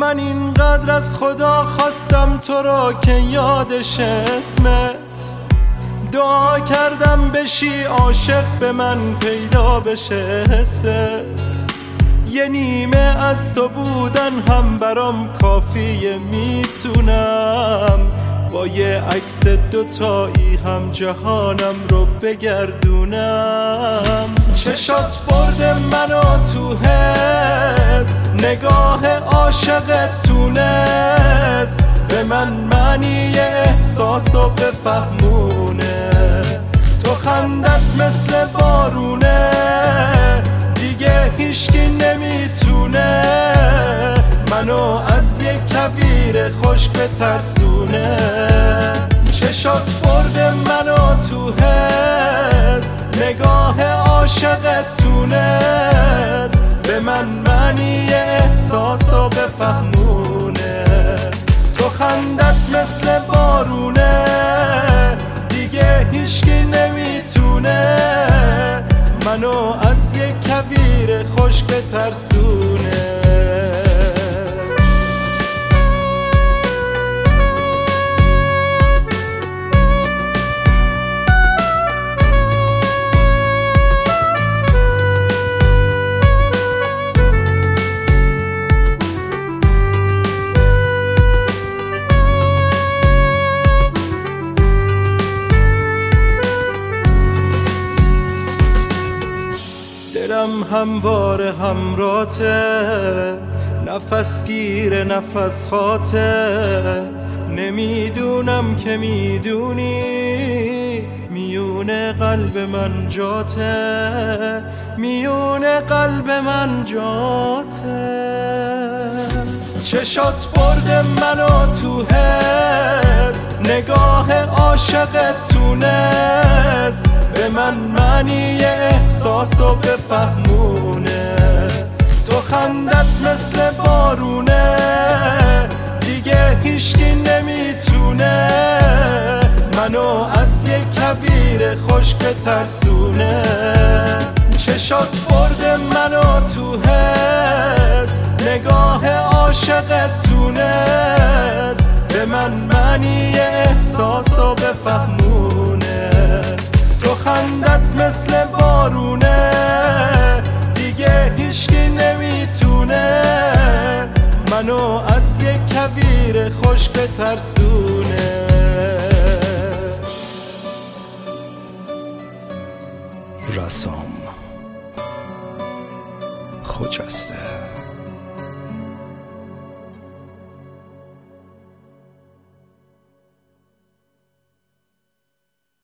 من اینقدر از خدا خواستم تو را که یادش اسمت، دعا کردم بشی عاشق به من پیدا بشه حست. یه نیمه از تو بودن هم برام کافیه، میتونم با یه عکس دوتایی هم جهانم رو بگردونم. چشات برده منو تو حس، نگاه عاشقت تونست به من معنی احساسو بفهمونه. تو خندت مثل بارونه، دیگه هیچکی نمیتونه منو از یک کویر خشک بترسونه. چشات برده منو تو حس، نگاه عاشقت تونست به من معنی احساسو بفهمونه. تو خندت مثل بارونه، دیگه هیچکی نمیتونه منو از یک کویر خشک بترسونه. دلم همواره همراته، نفس گیر نفس خاطه. نمیدونم که میدونی میون قلب من جاته، میون قلب من جاته. چشات برده منو تو حس، نگاه عاشقت تونست به من معنی احساسو بفهمونه. تو خندت مثل بارونه، دیگه هیچکی نمیتونه منو از یک کویر خشک بترسونه. چشات برده منو تو حس، نگاه عاشقت تونست به من معنی احساسو بفهمونه. تو خندت مثل بارونه، دیگه هیچکی نمیتونه منو از یک کویر خشک بترسونه. رسام خجسته.